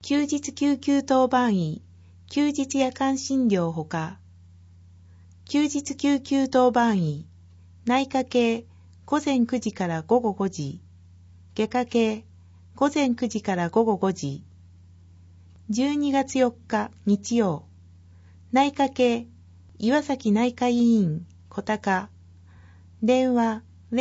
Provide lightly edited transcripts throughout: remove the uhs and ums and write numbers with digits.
休日救急当番医、休日夜間診療ほか、休日救急当番医、内科系午前9時から午後5時、外科系午前9時から午後5時、12月4日日曜、内科系岩崎内科医院小高、電話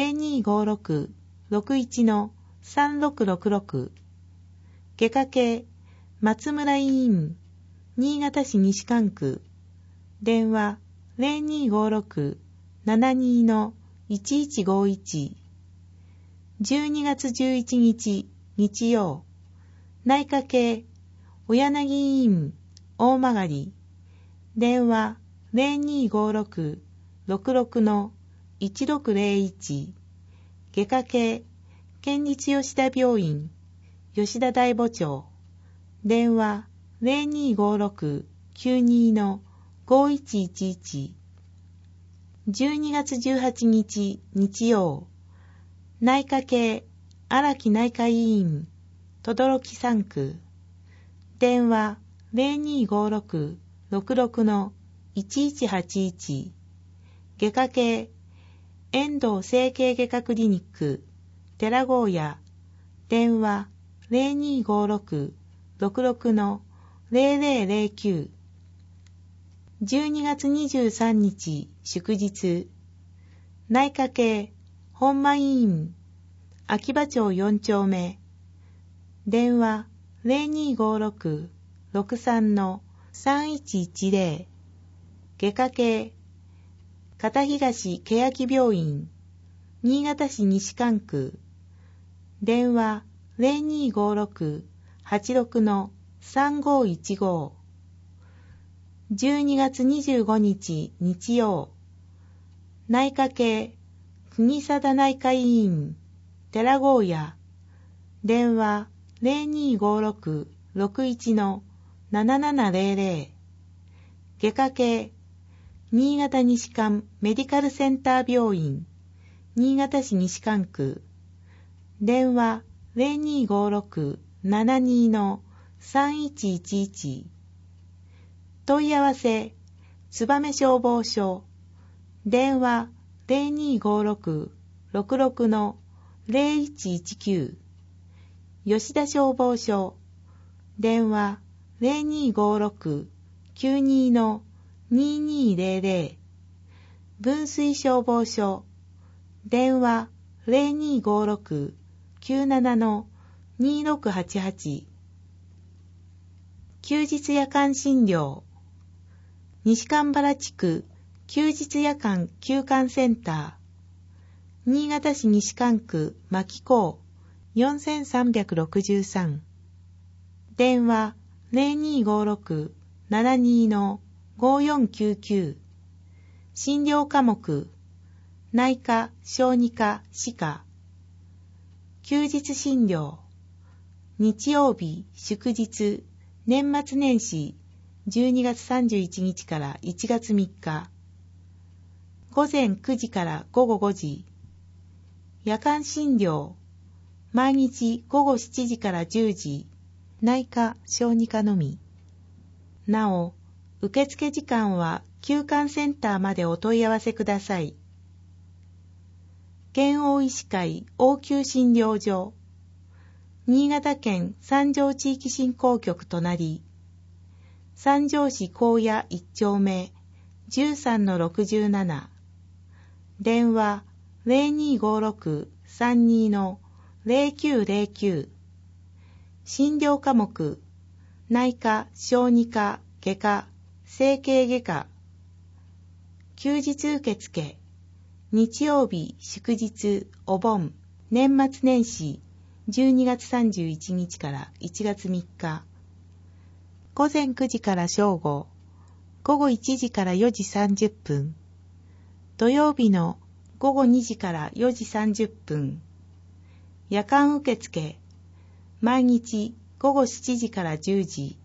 0256-61-3666、外科系松村医院新潟市西館区、電話 0256-72-1151、12月11日日曜、内科系小柳医院大曲、電話 0256-66-1601、外科系県立吉田病院吉田大母町、電話 0256-92-5111、12月18日日曜、内科系荒木内科医院等々力3区、電話 0256-66-1181、外科系遠藤整形外科クリニック寺郷屋、電話 0256-66-0009、12月23日祝日、内科系本間医院秋葉町4丁目、電話 0256-63-3110、外科系片東欅病院新潟市西館区、電話 0256-86-3515、12月25日日曜、内科系国定内科医院寺郷屋、電話 0256-61-7700、外科系新潟西館メディカルセンター病院新潟市西館区、電話 0256-72-3111、問い合わせ燕消防署、電話 0256-66-0119、吉田消防署、電話 0256-92-2200、分水消防署、電話 0256-97-2688、休日夜間診療、西蒲原地区休日夜間休館センター、新潟市西館区牧港4363、電話 0256-72-5499、診療科目内科、小児科、歯科、休日診療、日曜日、祝日、年末年始、12月31日から1月3日、午前9時から午後5時、夜間診療、毎日午後7時から10時、内科、小児科のみ。なお、受付時間は休館センターまでお問い合わせください。県大医師会応急診療所、新潟県三条地域振興局隣、三条市高野1丁目 13-67、電話 0256-32-0909、診療科目内科、小児科、外科、整形外科、休日受付、日曜日、祝日、お盆、年末年始、12月31日から1月3日、午前9時から正午、午後1時から4時30分、土曜日の午後2時から4時30分、夜間受付、毎日午後7時から10時、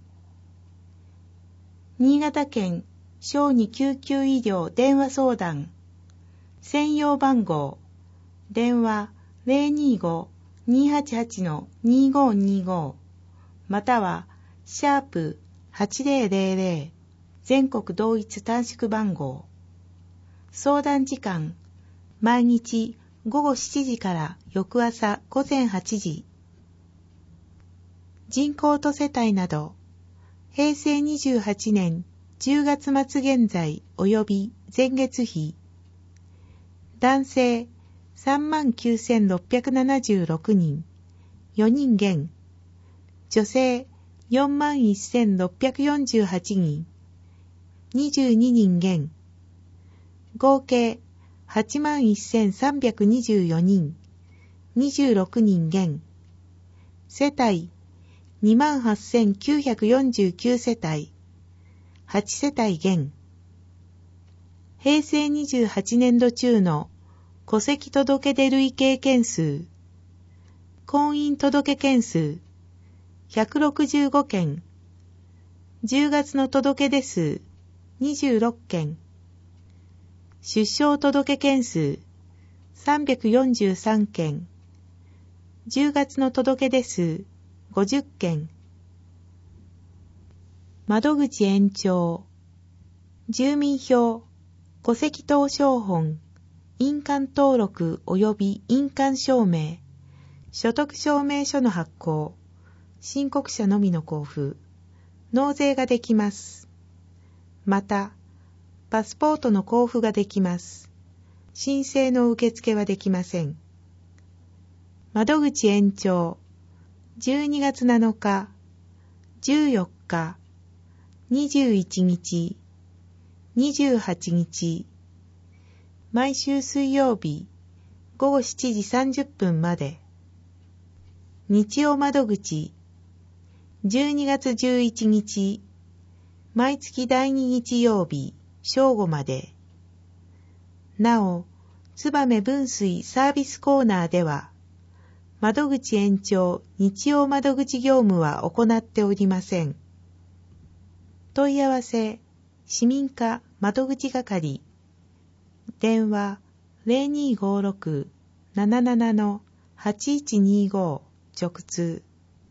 新潟県小児救急医療電話相談、専用番号、電話 025-288-2525、または #8000 全国同一短縮番号。相談時間、毎日午後7時から翌朝午前8時。人口と世帯など、平成28年10月末現在及び前月比。男性39,676人、4人減。女性41,648人、22人減。合計81,324人、26人減。世帯28,949世帯、8世帯減。平成28年度中の戸籍届出累計件数。婚姻届件数165件。10月の届出数26件。出生届件数343件。10月の届出数50件。窓口延長。住民票、戸籍謄商本、印鑑登録及び印鑑証明、所得証明書の発行、申告者のみの交付、納税ができます。また、パスポートの交付ができます。申請の受付はできません。窓口延長、12月7日、14日、21日、28日、毎週水曜日午後7時30分まで。日曜窓口、12月11日、毎月第2日曜日正午まで。なお、燕分水サービスコーナーでは、窓口延長日曜窓口業務は行っておりません。問い合わせ、市民課窓口係。電話0256-77-8125直通。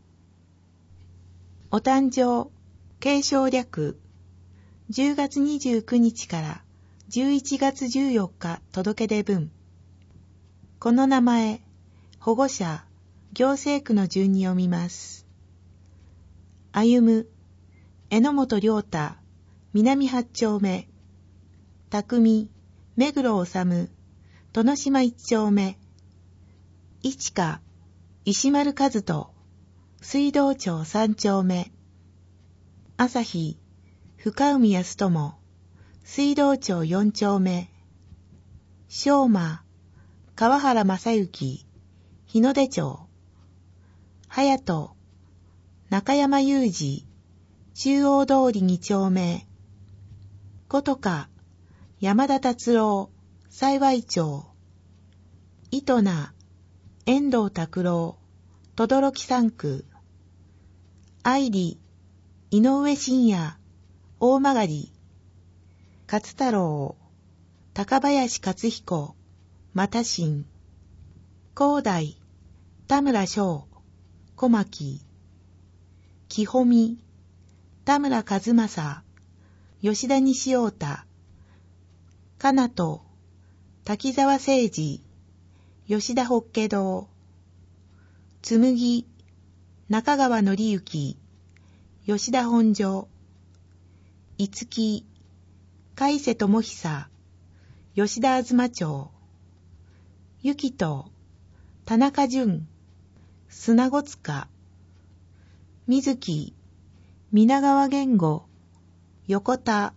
お誕生、継承略。10月29日から11月14日届出分。この名前、保護者、行政区の順に読みます。歩、榎本良太、南八丁目。匠、目黒治、殿島一丁目。一花、石丸和人、水道町三丁目。朝日、深海康友、水道町四丁目。昌馬、川原正幸、日の出町。隼人、中山雄二、中央通り二丁目。ことか、山田達郎、幸町。糸名、遠藤拓郎、轟3区。愛理、井上信也、大曲。勝太郎、高林克彦、又新。広大、田村翔、小牧。木保美、田村和正、吉田西太田。かなと、滝沢誠二、吉田法華堂。つむぎ、中川則之、吉田本所。いつき、海瀬智久、吉田東町。ゆきと、田中淳、砂子塚。みずき、皆川源吾、横田。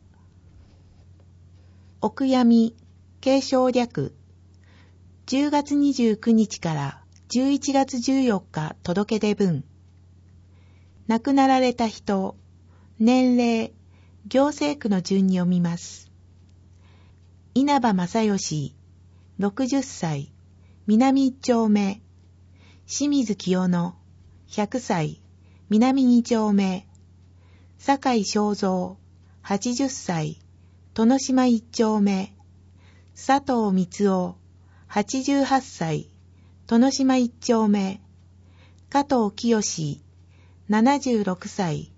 お悔やみ、継承略。10月29日から11月14日届出分。亡くなられた人、年齢、行政区の順に読みます。稲葉正義、60歳、南1丁目。清水清野、100歳、南2丁目。酒井正蔵、80歳、殿島1丁目。佐藤光夫、88歳、殿島1丁目。加藤清、76歳、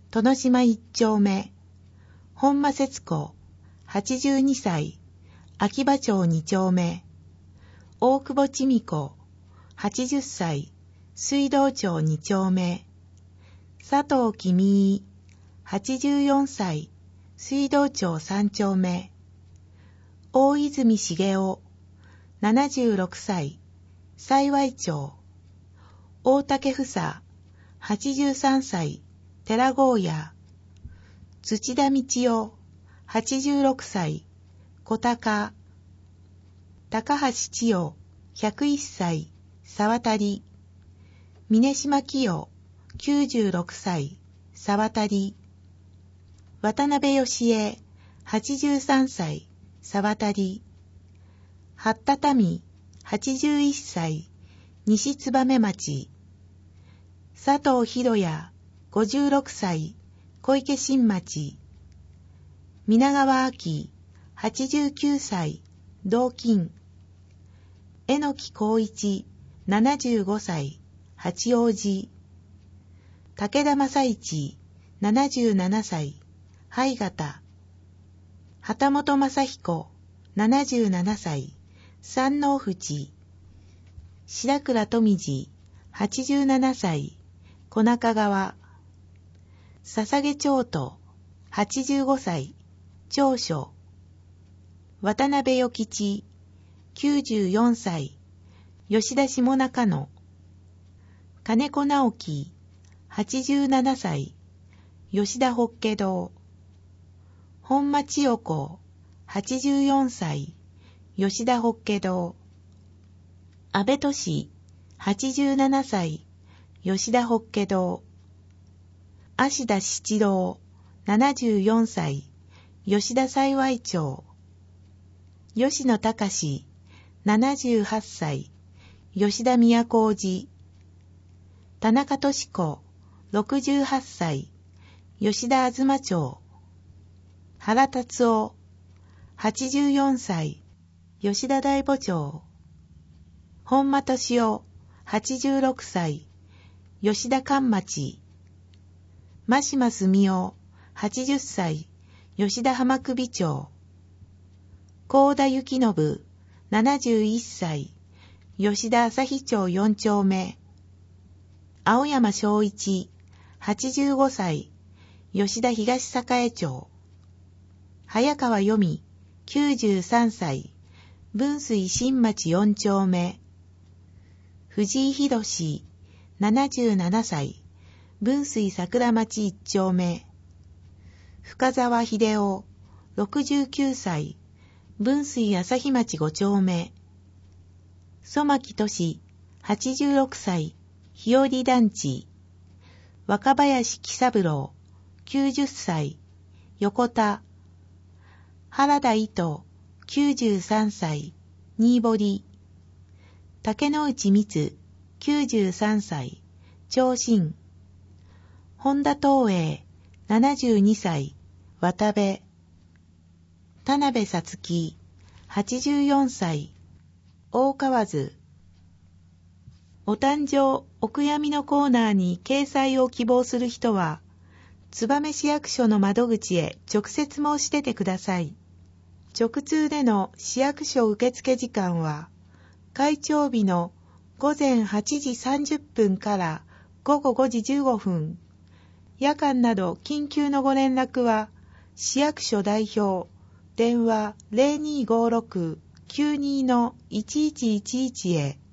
殿島一丁目、本間節子、82歳、秋葉町二丁目、大久保千美子、80歳、水道町二丁目、佐藤君井、84歳、水道町三丁目、大泉茂雄、76歳、幸町、大竹房、83歳、寺郷屋、土田道夫、86歳、小高、高橋千代、101歳、沢渡、峯島清、96歳、沢渡、渡辺義恵、83歳、沢渡、八田民、81歳、西燕町、佐藤博也、56歳、小池新町、皆川明、89歳、同金、榎木光一、75歳、八王子、武田正一、77歳、灰形、旗本正彦、77歳、山王淵、白倉富次、87歳、小中川、笹毛長人、85歳、長所、渡辺与吉、94歳、吉田下中野、金子直樹、87歳、吉田法華堂、本間千代子、84歳、吉田法華堂、安倍俊、87歳、吉田法華堂、芦田七郎、74歳、吉田幸町、吉野隆、78歳、吉田都寺、田中俊子、68歳、吉田東町、原達夫、84歳、吉田大母町、本間俊夫、86歳、吉田関町、真島澄夫、80歳、吉田浜首町、幸田幸信、71歳、吉田朝日町4丁目、青山正一、85歳、吉田東栄町、早川由美、93歳、文水新町4丁目、藤井博士、77歳、文水桜町1丁目、深沢秀夫、69歳、文水朝日町5丁目、曽牧俊、86歳、日和団地、若林喜三郎、90歳、横田、原田糸、93歳、新堀、竹之内光、93歳、長新、本田東栄、72歳、渡部、田辺さつき、84歳、大川津。お誕生お悔やみのコーナーに掲載を希望する人は、燕市役所の窓口へ直接申し出てください。直通での市役所受付時間は、開庁日の午前8時30分から午後5時15分。夜間など緊急のご連絡は、市役所代表、電話 0256-92-1111 へ。